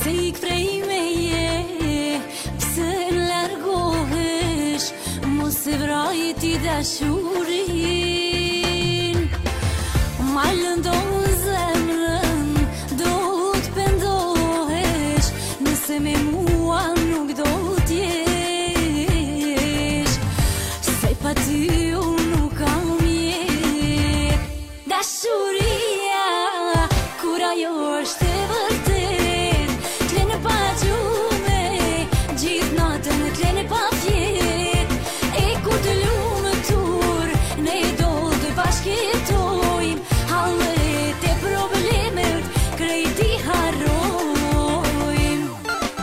Se ik prej meje, pse largohesh, mos e vraj ti dashurin. Ma lëndon zemrën, do t'pendohesh, nëse me mua nuk do t'jesh. Se pa ty unë nuk kam jetë. Dashuria, kur ajo është e vërtet, t'lene pa gjume, gjithë natën t'lene pa fjet. E kur të lumë tur, ne do të bashkëtojmë, hallet e problemet, krejt i harrojmë.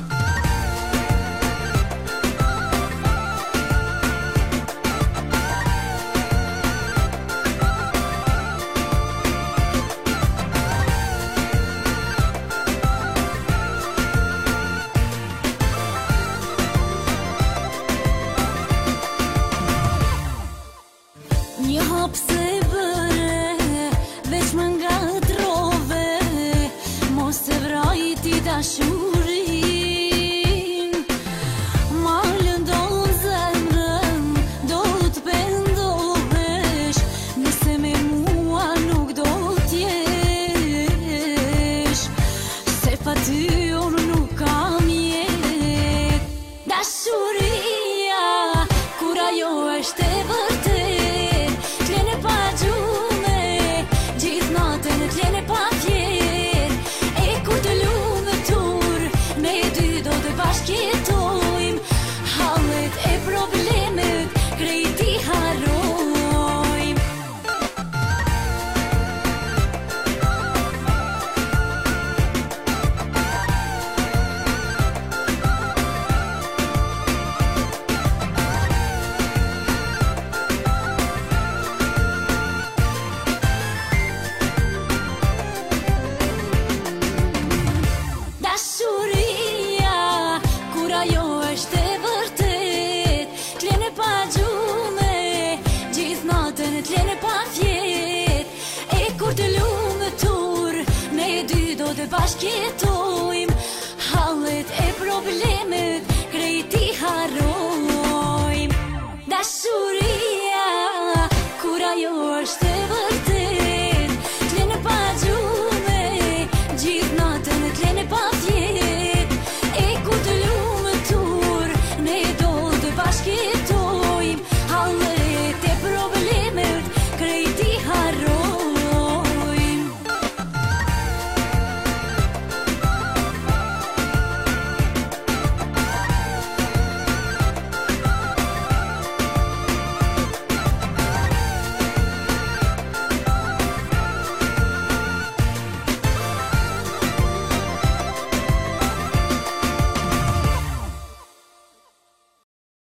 Një hap se bëre, veç më ngatrove, mos e vraj ti dashurin. Ma lëndon zemrën, do t'pendohesh, nëse me mua nuk do t'jesh. Se pa ty unë nuk kam jetë. Dashuria, kur ajo është e vërtet, t'lene pa gjume, gjithë natën t'lene pa fjet. E kur të lumë tur, ne dy do të bashkëtojmë, hallet e problemet, krejt i harrojmë. Dashuria, kur ajo është e vërtet, t'lene pa gjume, gjithë natën t'lene pa fjet. E kur të lumë tur, ne dy do të bashkëtojmë, hallet e problemet, krejt i harrojmë. Dashuria, kur ajo është e